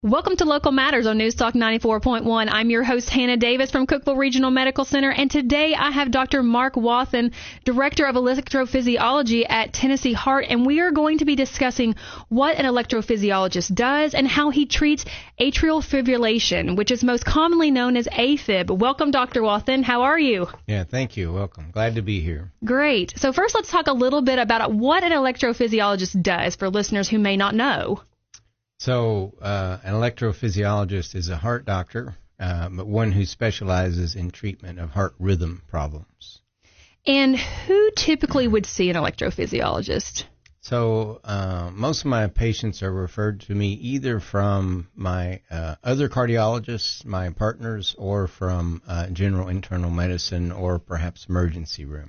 Welcome to Local Matters on News Talk 94.1. I'm your host, Hannah Davis from Cookeville Regional Medical Center, and today I have Dr. Mark Wathen, Director of Electrophysiology at Tennessee Heart, and we are going to be discussing what an electrophysiologist does and how he treats atrial fibrillation, which is most commonly known as AFib. Welcome, Dr. Wathen. How are you? Yeah, thank you. Welcome. Glad to be here. Great. So first, let's talk a little bit about what an electrophysiologist does for listeners who may not know. So an electrophysiologist is a heart doctor, but one who specializes in treatment of heart rhythm problems. And who typically would see an electrophysiologist? So most of my patients are referred to me either from my other cardiologists, my partners, or from general internal medicine or perhaps emergency room.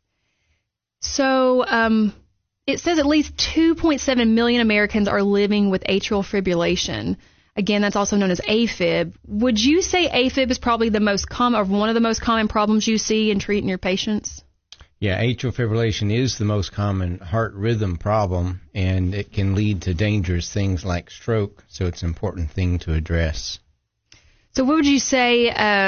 So it says at least 2.7 million Americans are living with atrial fibrillation. Again, that's also known as AFib. Would you say AFib is probably the most common, or one of the most common problems you see in treating your patients? Yeah, atrial fibrillation is the most common heart rhythm problem, and it can lead to dangerous things like stroke, so it's an important thing to address. So what would you say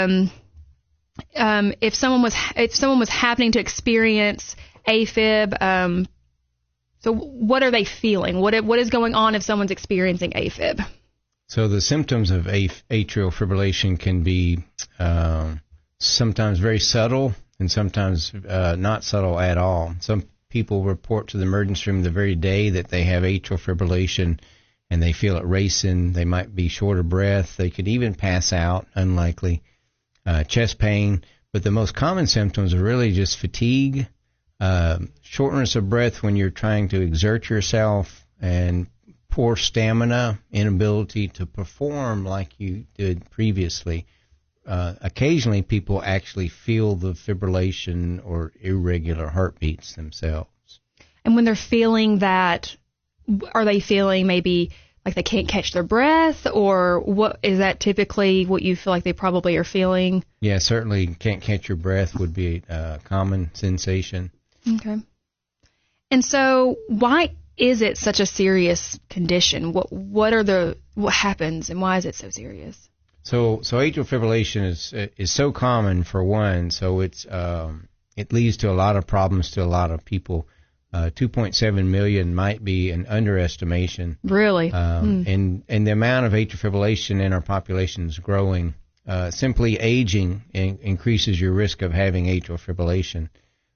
if someone was happening to experience AFib? So what are they feeling? What is going on if someone's experiencing AFib? So the symptoms of atrial fibrillation can be sometimes very subtle and sometimes not subtle at all. Some people report to the emergency room the very day that they have atrial fibrillation and they feel it racing. They might be short of breath. They could even pass out, unlikely, chest pain. But the most common symptoms are really just fatigue, shortness of breath when you're trying to exert yourself, and poor stamina, inability to perform like you did previously. Occasionally people actually feel the fibrillation or irregular heartbeats themselves. And when they're feeling that, are they feeling maybe like they can't catch their breath, or what is that typically what you feel like they probably are feeling? Yeah, certainly can't catch your breath would be a common sensation. Okay. And so why is it such a serious condition? What happens and why is it so serious? So atrial fibrillation is so common, for one, so it leads to a lot of problems to a lot of people. 2.7 million might be an underestimation. Really? And the amount of atrial fibrillation in our population is growing. Simply aging increases your risk of having atrial fibrillation.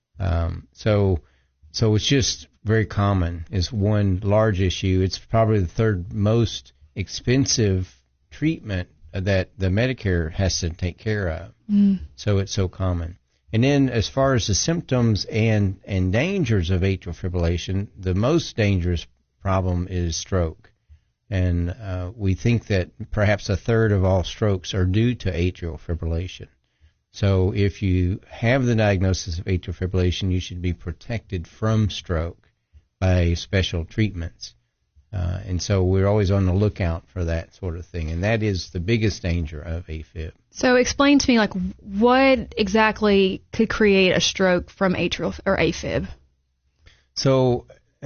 So it's just very common is one large issue. It's probably the third most expensive treatment that the Medicare has to take care of. So it's so common. And then as far as the symptoms and dangers of atrial fibrillation, the most dangerous problem is stroke. And we think that perhaps a third of all strokes are due to atrial fibrillation. So if you have the diagnosis of atrial fibrillation, you should be protected from stroke by special treatments. And so we're always on the lookout for that sort of thing. And that is the biggest danger of AFib. So explain to me, like, what exactly could create a stroke from atrial or AFib? So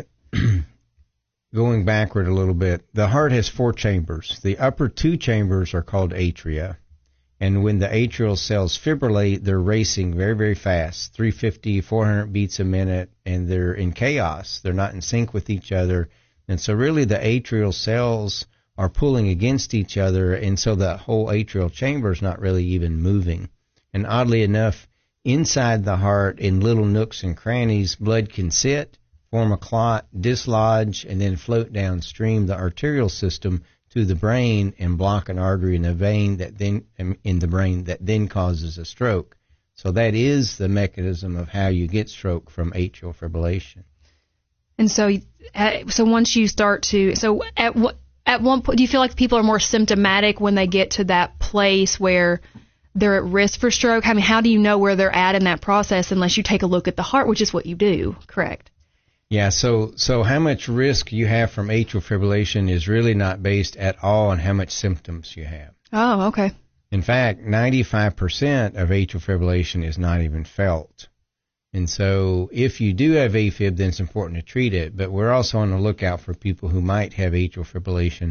going backward a little bit, the heart has four chambers. The upper two chambers are called atria. And when the atrial cells fibrillate, they're racing very, very fast, 350, 400 beats a minute, and they're in chaos. They're not in sync with each other. And so really the atrial cells are pulling against each other, and so the whole atrial chamber is not really even moving. And oddly enough, inside the heart, in little nooks and crannies, blood can sit, form a clot, dislodge, and then float downstream the arterial system to the brain and block an artery in a vein that then in the brain that then causes a stroke. So that is the mechanism of how you get stroke from atrial fibrillation. And so once you start to, so at one point, do you feel like people are more symptomatic when they get to that place where they're at risk for stroke? I mean, how do you know where they're at in that process unless you take a look at the heart, which is what you do, correct? Yeah, so how much risk you have from atrial fibrillation is really not based at all on how much symptoms you have. Oh, okay. In fact, 95% of atrial fibrillation is not even felt. And so if you do have AFib, then it's important to treat it. But we're also on the lookout for people who might have atrial fibrillation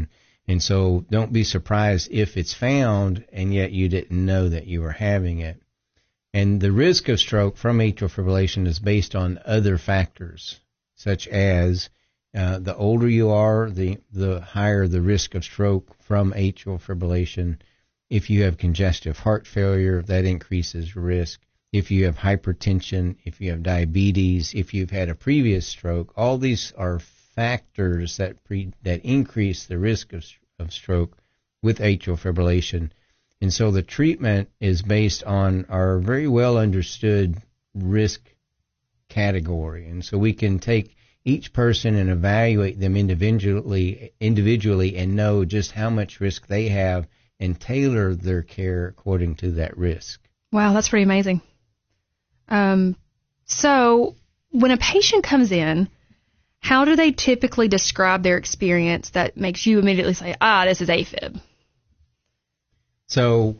And so don't be surprised if it's found and yet you didn't know that you were having it. And the risk of stroke from atrial fibrillation is based on other factors, such as the older you are, the higher the risk of stroke from atrial fibrillation. If you have congestive heart failure, that increases risk. If you have hypertension, if you have diabetes, if you've had a previous stroke, all these are factors that increase the risk of stroke with atrial fibrillation. And so the treatment is based on our very well understood risk category. And so we can take each person and evaluate them individually and know just how much risk they have and tailor their care according to that risk. Wow, that's pretty amazing. So when a patient comes in, how do they typically describe their experience that makes you immediately say, this is AFib? So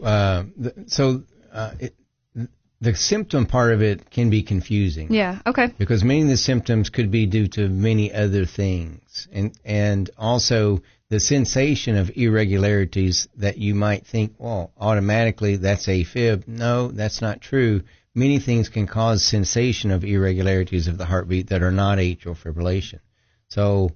the symptom part of it can be confusing. Yeah, okay. Because many of the symptoms could be due to many other things. And also the sensation of irregularities that you might think, well, automatically that's AFib. No, that's not true. Many things can cause sensation of irregularities of the heartbeat that are not atrial fibrillation. So,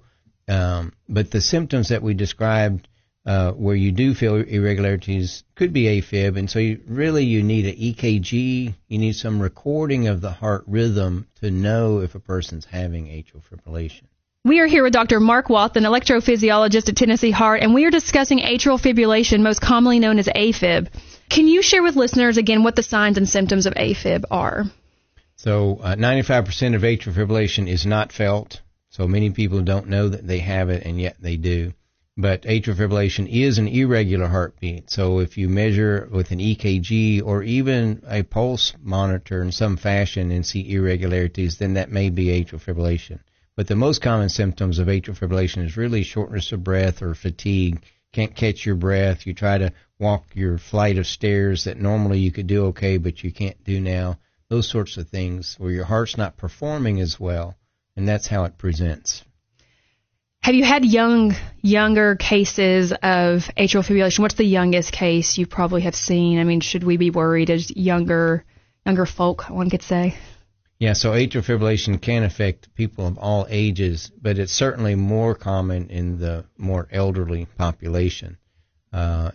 but the symptoms that we described where you do feel irregularities could be AFib, and so you need an EKG, you need some recording of the heart rhythm to know if a person's having atrial fibrillation. We are here with Dr. Mark Wathen, electrophysiologist at Tennessee Heart, and we are discussing atrial fibrillation, most commonly known as AFib. Can you share with listeners again what the signs and symptoms of AFib are? So 95% of atrial fibrillation is not felt, so many people don't know that they have it, and yet they do. But atrial fibrillation is an irregular heartbeat, so if you measure with an EKG or even a pulse monitor in some fashion and see irregularities, then that may be atrial fibrillation. But the most common symptoms of atrial fibrillation is really shortness of breath or fatigue. Can't catch your breath. You try to walk your flight of stairs that normally you could do okay, but you can't do now. Those sorts of things where your heart's not performing as well, and that's how it presents. Have you had younger cases of atrial fibrillation? What's the youngest case you probably have seen? I mean, should we be worried as younger folk, one could say? Yeah, so atrial fibrillation can affect people of all ages, but it's certainly more common in the more elderly population. But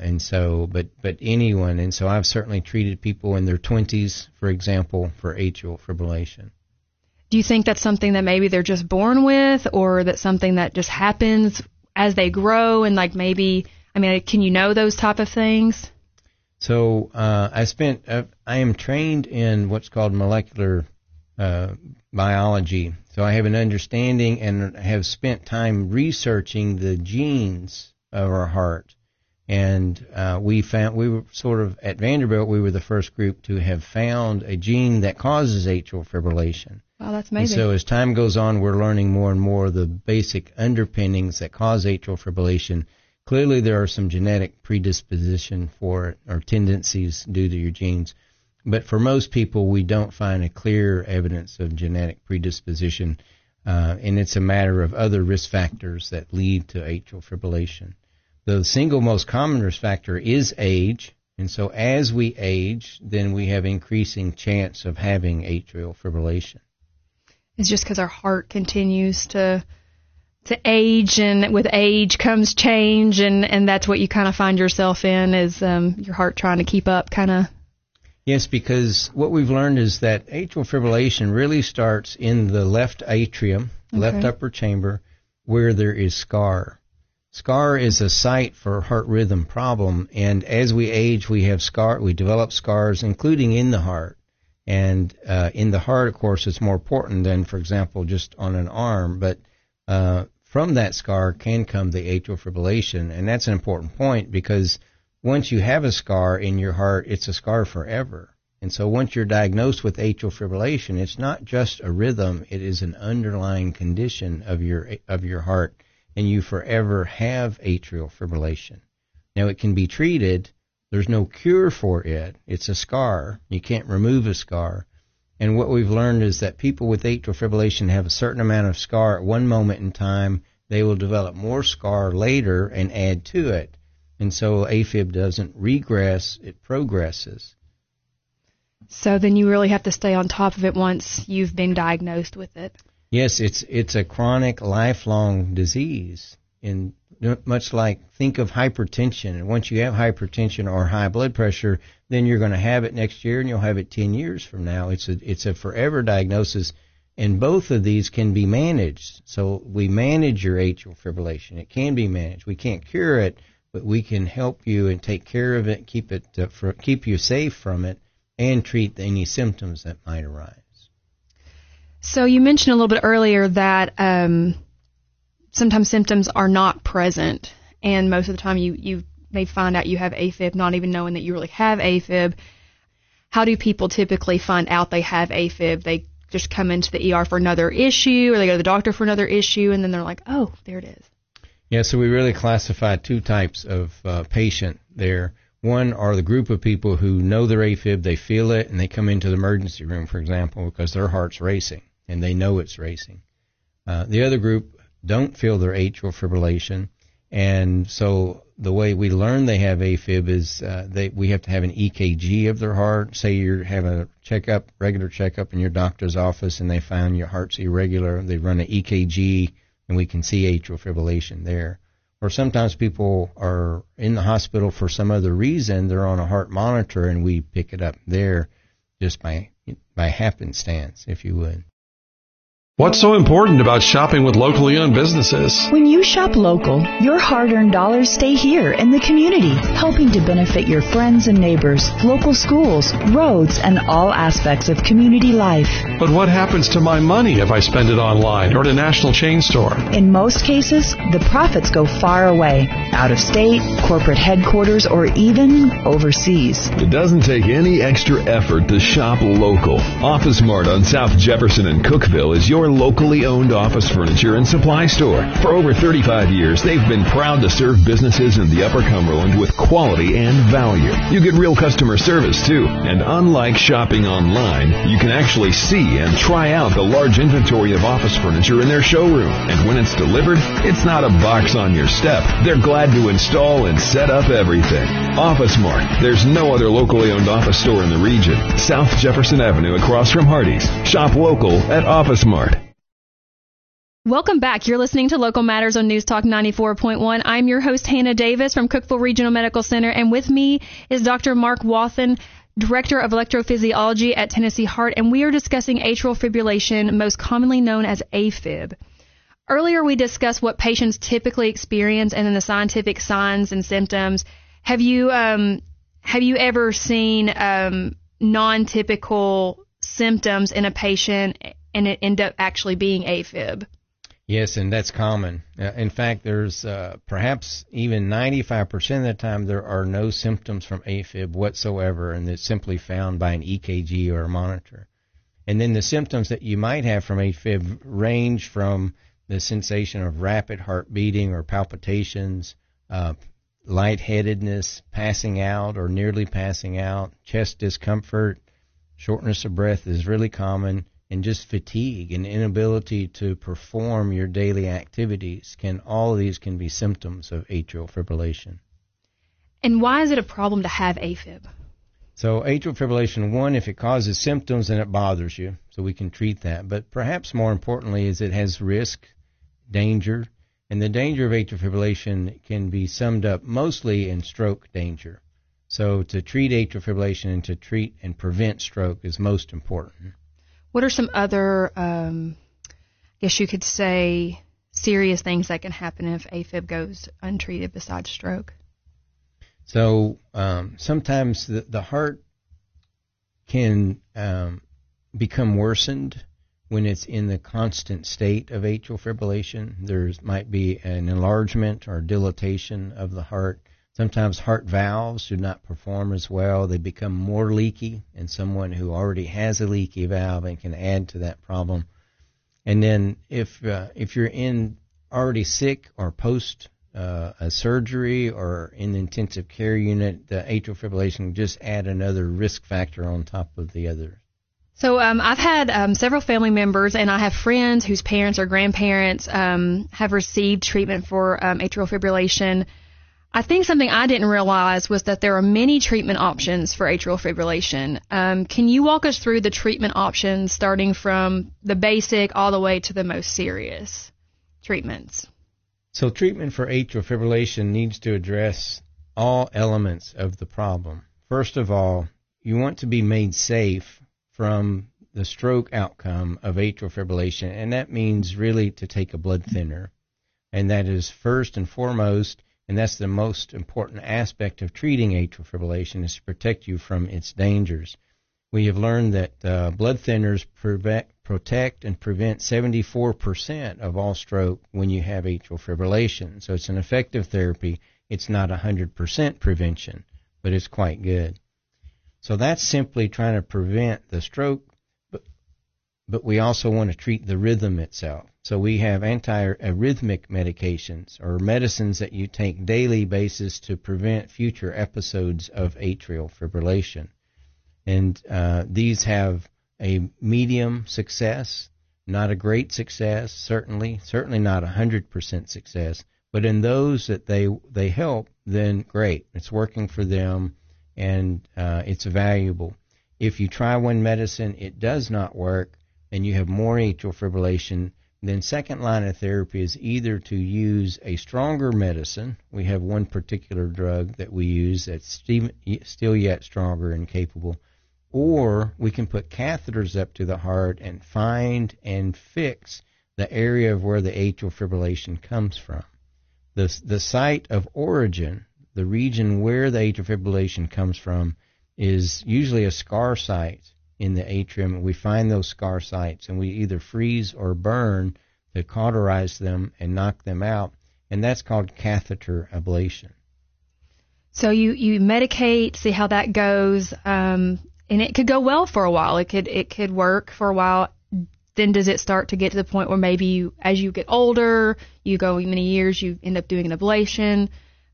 anyone, and so I've certainly treated people in their 20s, for example, for atrial fibrillation. Do you think that's something that maybe they're just born with, or that's something that just happens as they grow and can you know those type of things? So I am trained in what's called molecular biology. So I have an understanding and have spent time researching the genes of our heart. And we were sort of, at Vanderbilt, we were the first group to have found a gene that causes atrial fibrillation. Wow, that's amazing. And so as time goes on, we're learning more and more the basic underpinnings that cause atrial fibrillation. Clearly, there are some genetic predisposition for it or tendencies due to your genes. But for most people, we don't find a clear evidence of genetic predisposition, and it's a matter of other risk factors that lead to atrial fibrillation. The single most common risk factor is age, and so as we age, then we have increasing chance of having atrial fibrillation. It's just because our heart continues to age, and with age comes change, and that's what you kind of find yourself in, is your heart trying to keep up, kind of. Yes, because what we've learned is that atrial fibrillation really starts in the left atrium, left upper chamber, where there is scar. Scar is a site for heart rhythm problem, and as we age, we develop scars, including in the heart. And in the heart, of course, it's more important than, for example, just on an arm. But from that scar can come the atrial fibrillation, and that's an important point because once you have a scar in your heart, it's a scar forever. And so once you're diagnosed with atrial fibrillation, it's not just a rhythm; it is an underlying condition of your heart, and you forever have atrial fibrillation. Now, it can be treated. There's no cure for it. It's a scar. You can't remove a scar. And what we've learned is that people with atrial fibrillation have a certain amount of scar at one moment in time. they will develop more scar later and add to it. And so AFib doesn't regress, it progresses. So then you really have to stay on top of it once you've been diagnosed with it. Yes, it's a chronic, lifelong disease. And much like, think of hypertension. And once you have hypertension or high blood pressure, then you're going to have it next year and you'll have it 10 years from now. It's a forever diagnosis. And both of these can be managed. So we manage your atrial fibrillation. It can be managed. We can't cure it, but we can help you and take care of it, keep you safe from it, and treat any symptoms that might arise. So you mentioned a little bit earlier that sometimes symptoms are not present, and most of the time you may find out you have AFib not even knowing that you really have AFib. How do people typically find out they have AFib? They just come into the ER for another issue, or they go to the doctor for another issue, and then they're like, oh, there it is. Yeah, so we really classify two types of patient there. One are the group of people who know their AFib, they feel it, and they come into the emergency room, for example, because their heart's racing, and they know it's racing. The other group don't feel their atrial fibrillation, and so the way we learn they have AFib is we have to have an EKG of their heart. Say you have a regular checkup in your doctor's office, and they found your heart's irregular. They run an EKG, and we can see atrial fibrillation there. Or sometimes people are in the hospital for some other reason. They're on a heart monitor, and we pick it up there just by happenstance, if you would. What's so important about shopping with locally owned businesses? When you shop local, your hard-earned dollars stay here in the community, helping to benefit your friends and neighbors, local schools, roads, and all aspects of community life. But what happens to my money if I spend it online or at a national chain store? In most cases, the profits go far away, out of state, corporate headquarters, or even overseas. It doesn't take any extra effort to shop local. Office Mart on South Jefferson and Cookeville is your locally owned office furniture and supply store. For over 35 years, they've been proud to serve businesses in the Upper Cumberland with quality and value. You get real customer service, too. And unlike shopping online, you can actually see and try out the large inventory of office furniture in their showroom. And when it's delivered, it's not a box on your step. They're glad to install and set up everything. Office Mart. There's no other locally owned office store in the region. South Jefferson Avenue across from Hardee's. Shop local at Office Mart. Welcome back. You're listening to Local Matters on News Talk 94.1. I'm your host, Hannah Davis from Cookeville Regional Medical Center, and with me is Dr. Mark Wathen, Director of Electrophysiology at Tennessee Heart, and we are discussing atrial fibrillation, most commonly known as AFib. Earlier, we discussed what patients typically experience and then the scientific signs and symptoms. Have you ever seen non-typical symptoms in a patient and it end up actually being AFib? Yes, and that's common. In fact, there's perhaps even 95% of the time there are no symptoms from AFib whatsoever, and it's simply found by an EKG or a monitor. And then the symptoms that you might have from AFib range from the sensation of rapid heart beating or palpitations, lightheadedness, passing out or nearly passing out, chest discomfort, shortness of breath is really common, and just fatigue and inability to perform your daily activities. All of these can be symptoms of atrial fibrillation. And why is it a problem to have AFib? So atrial fibrillation, one, if it causes symptoms, then it bothers you, so we can treat that. But perhaps more importantly is it has risk, danger, and the danger of atrial fibrillation can be summed up mostly in stroke danger. So to treat atrial fibrillation and to treat and prevent stroke is most important. What are some other, I guess you could say, serious things that can happen if AFib goes untreated besides stroke? So sometimes the heart can become worsened when it's in the constant state of atrial fibrillation. There might be an enlargement or dilatation of the heart. Sometimes heart valves do not perform as well. They become more leaky in someone who already has a leaky valve and can add to that problem. And then if you're already sick or post a surgery or in the intensive care unit, the atrial fibrillation just add another risk factor on top of the others. So I've had several family members, and I have friends whose parents or grandparents have received treatment for atrial fibrillation. I think something I didn't realize was that there are many treatment options for atrial fibrillation. Can you walk us through the treatment options, starting from the basic all the way to the most serious treatments? So treatment for atrial fibrillation needs to address all elements of the problem. First of all, you want to be made safe from the stroke outcome of atrial fibrillation, and that means really to take a blood thinner. And that is first and foremost, and that's the most important aspect of treating atrial fibrillation, is to protect you from its dangers. We have learned that blood thinners protect and prevent 74% of all stroke when you have atrial fibrillation. So it's an effective therapy. It's not 100% prevention, but it's quite good. So that's simply trying to prevent the stroke, but we also want to treat the rhythm itself. So we have anti-arrhythmic medications, or medicines that you take daily basis to prevent future episodes of atrial fibrillation. And these have a medium success, not a great success, certainly not 100% success. But in those that they help, then great, it's working for them, and it's valuable. If you try one medicine, it does not work, and you have more atrial fibrillation, then second line of therapy is either to use a stronger medicine. We have one particular drug that we use that's still yet stronger and capable, or we can put catheters up to the heart and find and fix the area of where the atrial fibrillation comes from. The site of origin, the region where the atrial fibrillation comes from, is usually a scar site in the atrium. We find those scar sites, and we either freeze or burn to cauterize them and knock them out, and that's called catheter ablation. So you medicate, see how that goes, and it could go well for a while. It could work for a while. Then does it start to get to the point where maybe as you get older, you go many years, you end up doing an ablation?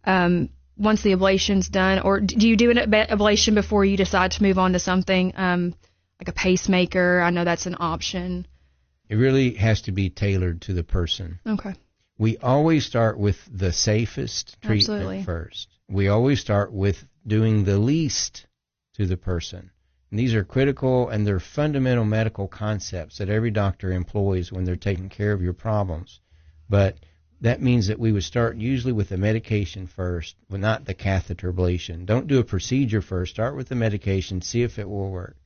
Once the ablation's done, or do you do an ablation before you decide to move on to something like a pacemaker? I know that's an option. It really has to be tailored to the person. Okay. We always start with the safest treatment Absolutely. first. We always start with doing the least to the person. And these are critical, and they're fundamental medical concepts that every doctor employs when they're taking care of your problems. But that means that we would start usually with the medication first, but not the catheter ablation. Don't do a procedure first. Start with the medication, see if it will work.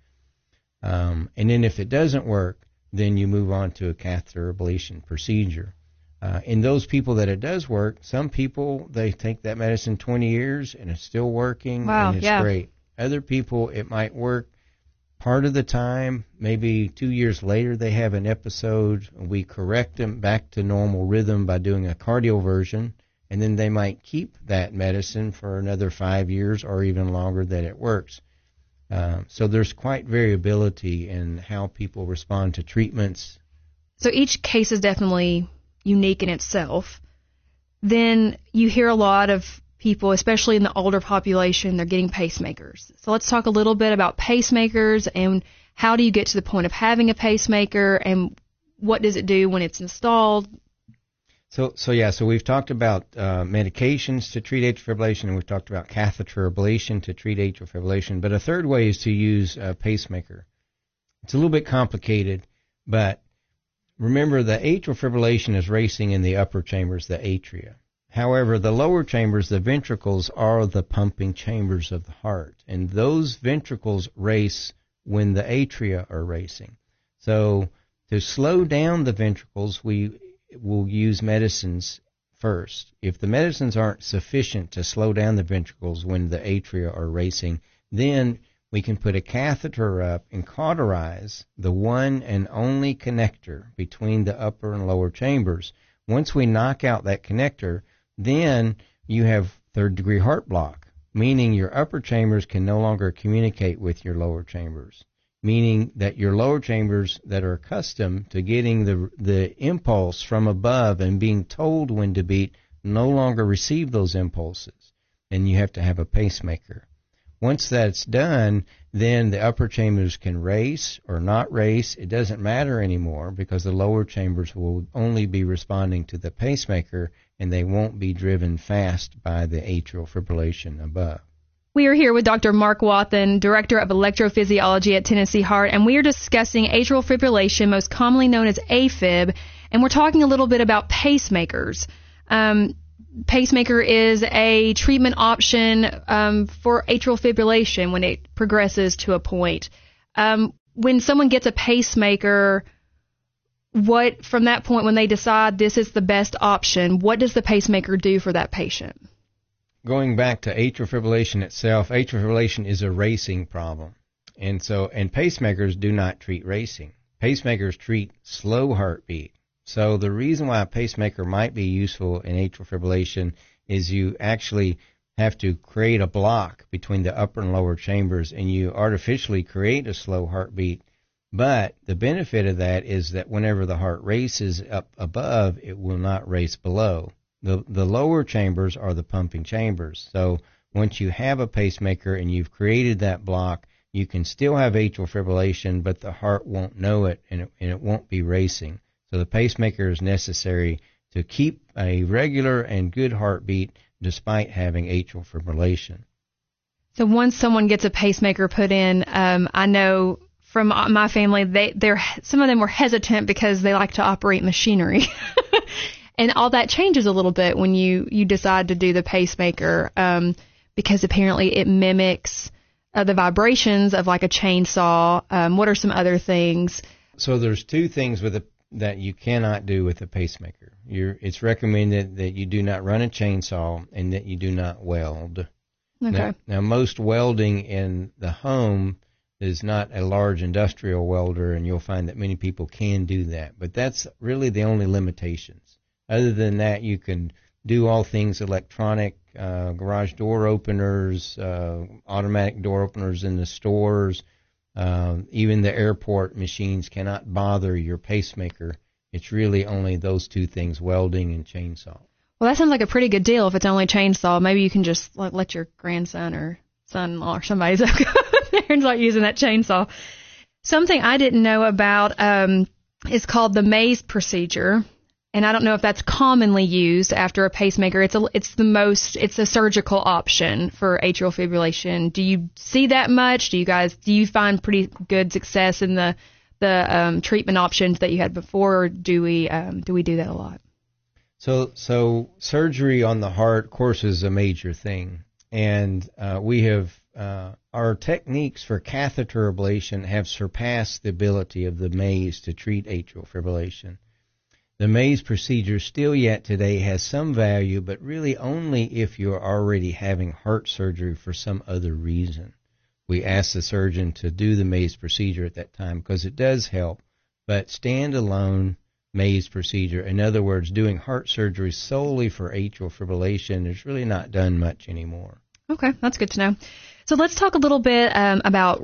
And then if it doesn't work, then you move on to a catheter ablation procedure. In those people that it does work, some people, they take that medicine 20 years and it's still working. Wow, and it's great. Other people, it might work part of the time. Maybe 2 years later they have an episode. We correct them back to normal rhythm by doing a cardioversion, and then they might keep that medicine for another 5 years or even longer that it works. So there's quite variability in how people respond to treatments. So each case is definitely unique in itself. Then you hear a lot of people, especially in the older population, they're getting pacemakers. So let's talk a little bit about pacemakers, and how do you get to the point of having a pacemaker, and what does it do when it's installed? So we've talked about medications to treat atrial fibrillation, and we've talked about catheter ablation to treat atrial fibrillation. But a third way is to use a pacemaker. It's a little bit complicated, but remember the atrial fibrillation is racing in the upper chambers, the atria. However, the lower chambers, the ventricles, are the pumping chambers of the heart, and those ventricles race when the atria are racing. So to slow down the ventricles, we will use medicines first. If the medicines aren't sufficient to slow down the ventricles when the atria are racing, then we can put a catheter up and cauterize the one and only connector between the upper and lower chambers. Once we knock out that connector, then you have third-degree heart block, meaning your upper chambers can no longer communicate with your lower chambers, meaning that your lower chambers that are accustomed to getting the impulse from above and being told when to beat no longer receive those impulses, and you have to have a pacemaker. Once that's done, then the upper chambers can race or not race. It doesn't matter anymore because the lower chambers will only be responding to the pacemaker, and they won't be driven fast by the atrial fibrillation above. We are here with Dr. Mark Wathen, Director of Electrophysiology at Tennessee Heart, and we are discussing atrial fibrillation, most commonly known as AFib, and we're talking a little bit about pacemakers. Pacemaker is a treatment option for atrial fibrillation when it progresses to a point. When someone gets a pacemaker, from that point when they decide this is the best option, what does the pacemaker do for that patient? Going back to atrial fibrillation itself, atrial fibrillation is a racing problem. And pacemakers do not treat racing. Pacemakers treat slow heartbeat. So the reason why a pacemaker might be useful in atrial fibrillation is you actually have to create a block between the upper and lower chambers, and you artificially create a slow heartbeat. But the benefit of that is that whenever the heart races up above, it will not race below. The lower chambers are the pumping chambers. So once you have a pacemaker and you've created that block, you can still have atrial fibrillation, but the heart won't know it, and it won't be racing. So the pacemaker is necessary to keep a regular and good heartbeat despite having atrial fibrillation. So once someone gets a pacemaker put in, I know from my family, some of them were hesitant because they like to operate machinery. And all that changes a little bit when you decide to do the pacemaker, because apparently it mimics the vibrations of like a chainsaw. What are some other things? So there's two things that you cannot do with a pacemaker. It's recommended that you do not run a chainsaw and that you do not weld. Okay. Now most welding in the home is not a large industrial welder, and you'll find that many people can do that. But that's really the only limitations. Other than that, you can do all things electronic, garage door openers, automatic door openers in the stores. Even the airport machines cannot bother your pacemaker. It's really only those two things, welding and chainsaw. Well, that sounds like a pretty good deal if it's only chainsaw. Maybe you can just let your grandson or son-in-law or somebody go there and start using that chainsaw. Something I didn't know about is called the Mays procedure. And I don't know if that's commonly used after a pacemaker. It's a surgical option for atrial fibrillation. Do you see that much? Do you find pretty good success in the treatment options that you had before, or do we do that a lot? So surgery on the heart, of course, is a major thing, and we have our techniques for catheter ablation have surpassed the ability of the Mays to treat atrial fibrillation. The Mays procedure still yet today has some value, but really only if you're already having heart surgery for some other reason. We ask the surgeon to do the Mays procedure at that time because it does help, but standalone Mays procedure, in other words, doing heart surgery solely for atrial fibrillation, is really not done much anymore. Okay, that's good to know. So let's talk a little bit about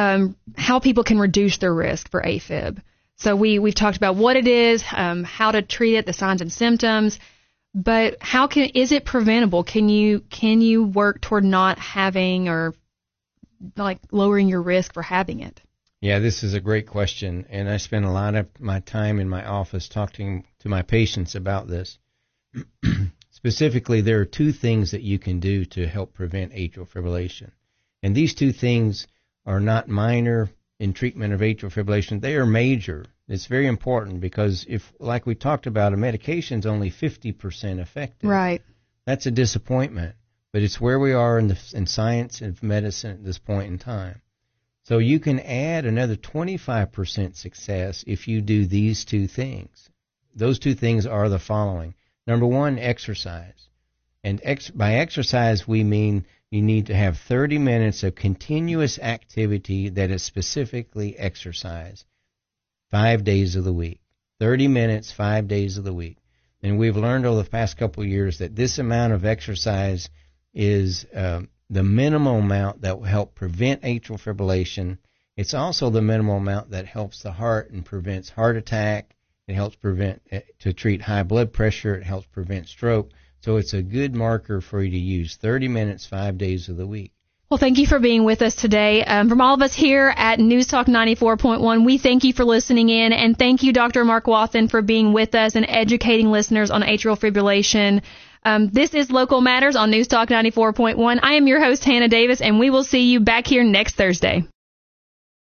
how people can reduce their risk for AFib. So we've talked about what it is, how to treat it, the signs and symptoms, but is it preventable? Can you work toward not having or like lowering your risk for having it? Yeah, this is a great question, and I spend a lot of my time in my office talking to my patients about this. Specifically, there are two things that you can do to help prevent atrial fibrillation, and these two things are not minor in treatment of atrial fibrillation. They are major. It's very important because if, like we talked about, a medication's only 50% effective. Right. That's a disappointment, but it's where we are in science and medicine at this point in time. So you can add another 25% success if you do these two things. Those two things are the following. Number one, exercise. And by exercise, we mean you need to have 30 minutes of continuous activity that is specifically exercise, 5 days of the week. 30 minutes, 5 days of the week. And we've learned over the past couple of years that this amount of exercise is the minimal amount that will help prevent atrial fibrillation. It's also the minimal amount that helps the heart and prevents heart attack. It helps to treat high blood pressure. It helps prevent stroke. So it's a good marker for you to use 30 minutes, 5 days of the week. Well, thank you for being with us today. From all of us here at News Talk 94.1, we thank you for listening in, and thank you, Dr. Mark Wathen, for being with us and educating listeners on atrial fibrillation. This is Local Matters on News Talk 94.1. I am your host, Hannah Davis, and we will see you back here next Thursday.